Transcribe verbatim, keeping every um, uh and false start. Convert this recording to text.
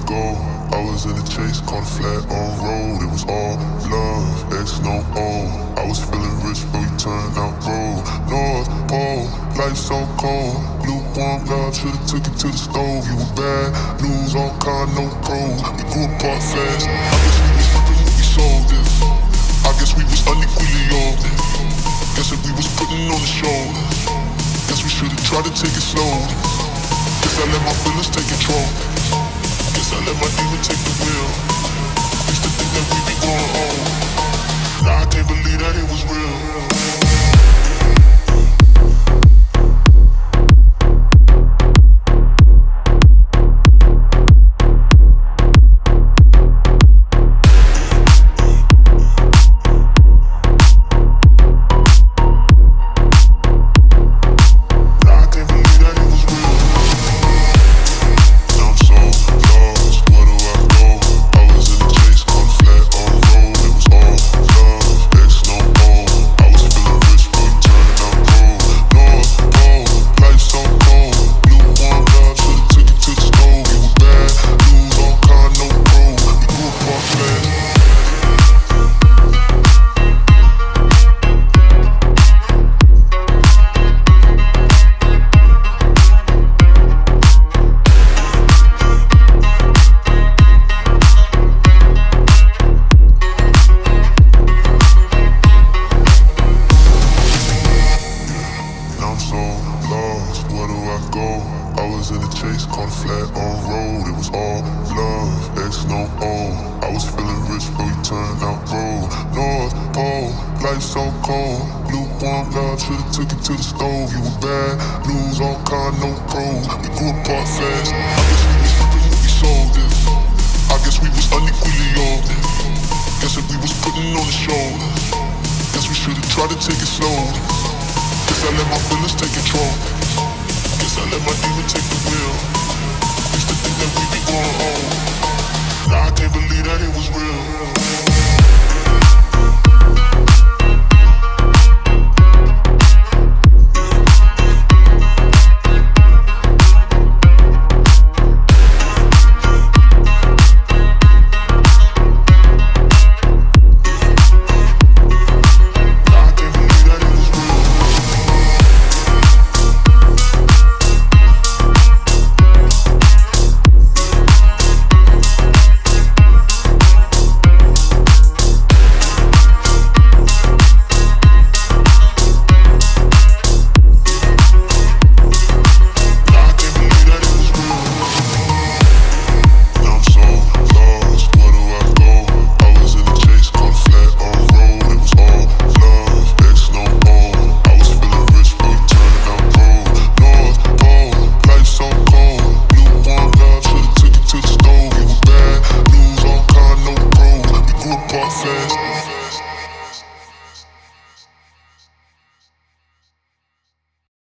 go. I was in the chase, caught a flat on road. It was all love, X no O. I was feeling rich, but we turned out broke. North Pole, life so cold. Lukewarm, God should've took it to the stove. You were bad, news, all kind, no pros. We grew apart fast. I guess we was flipping what we sold this. I guess we was unequally yoked. Guess if we was putting on the shoulder, guess we should've tried to take it slow. Guess I let my feelings take control. Guess I let my demon take the wheel. Used to think that we be growing old. Now I can't believe that it was real. I was in the chase, caught a flat on road. It was all love, X no O. I was feeling rich, but we turned out broke. North Pole, life so cold. Lukewarm, God should've took it to the stove. You were bad, news, all kind, no pros. We grew apart fast. I guess we was flipping what we sold this. I guess we was unequally yoked. Guess if we was putting on the shoulder, guess we should've tried to take it slow. Guess I let my feelings take control. Guess I let my demon take the wheel. Used to think that we be growing old. Now I can't believe that it was real.